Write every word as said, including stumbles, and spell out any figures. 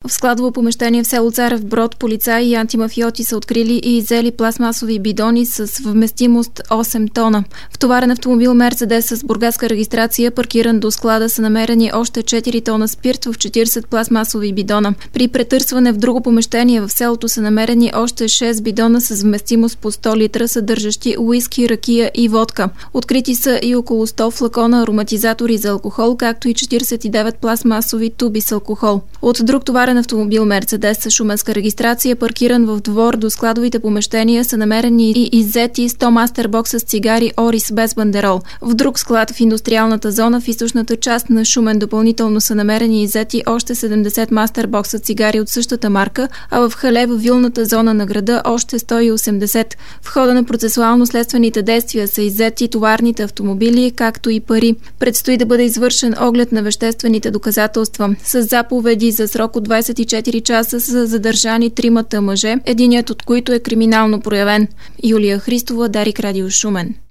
В складово помещение в село Царев Брод полицаи и антимафиоти са открили и иззели пластмасови бидони с вместимост осем тона. В товарен автомобил Мерцедес с бургаска регистрация, паркиран до склада, са намерени още четири тона спирт в четиридесет пластмасови бидона. При претърсване в друго помещение в селото са намерени още шест бидона с вместимост по сто литра, съдържащи уиски, ракия и водка. Открити са и около сто флакона ароматизатори за алкохол, както и четиридесет и девет пластмасови туби с алкохол. От друг товарен автомобил Мерцедес с шуменска регистрация, паркиран в двор до складовите помещения, са намерени и иззети сто мастербокса с цигари Орис без бандерол. В друг склад в индустриалната зона в източната част на Шумен допълнително са намерени и иззети още седемдесет мастербокса цигари от същата марка, а в Хале, в вилната зона на града, още сто и осемдесет. В хода на процесуално-следствените действия са иззети товарните автомобили, както и пари. Предстои да бъде извършен оглед на веществените доказателства. С заповеди за срок от двадесет и четири часа са задържани тримата мъже, единият от които е криминално проявен. Юлия Христова, Дарик Радио, Шумен.